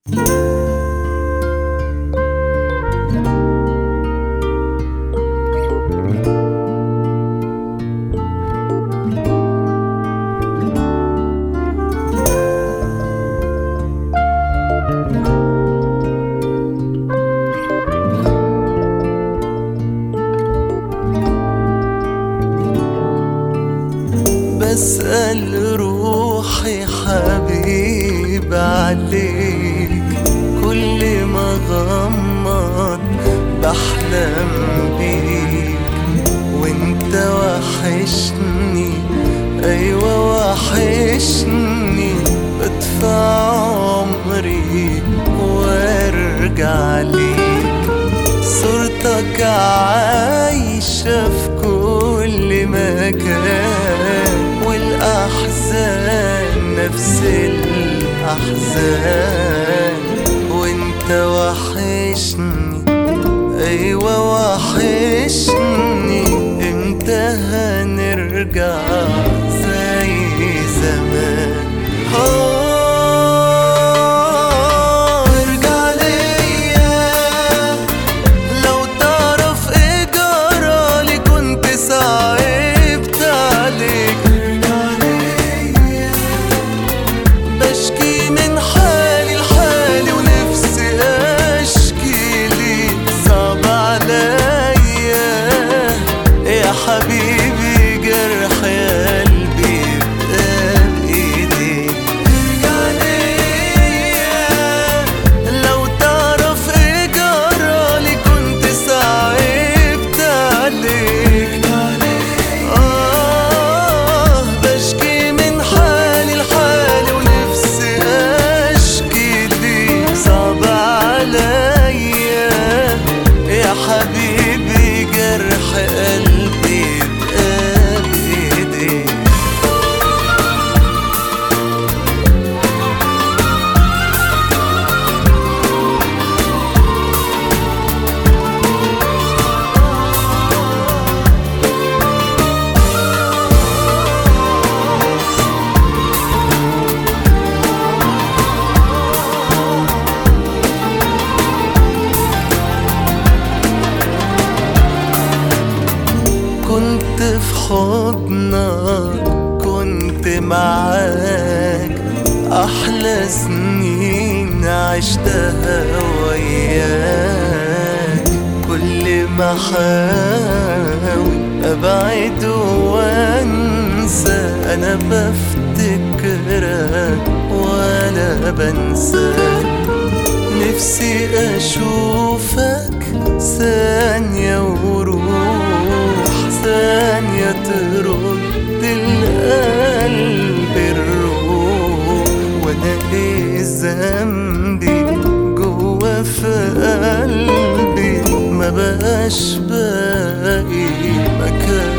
بسأل روحي حبيب عليك، كل ما غمض بحلم بيك، وانت وحشني، ايوه وحشني، بدفع عمري وارجع ليك. صورتك عايشة في كل مكان، والأحزان نفس الأحزان، وانت وحشني، أيوة وحشني، امتى هنرجع زي زمان؟ حبيبي جرح قلبي بقى بإيديك. ارجع ليا لو تعرف ايه جرالي، كنت صعبت عليك. بشكي من حالي لحالي، ونفسي اشكي ليك، صعب عليا يا حبيبي جرح قلبي. كنت في حضنك، كنت معاك، أحلى سنين عشتها وياك. كل ما أحاول أبعد وأنسى، أنا بفتكرك ولا بنساك. نفسي أشوفك ثانية وروح ثانية ترد القلب الروح. وانا ايه ذنبي جوا في قلبي، ما بقاش باقي مكان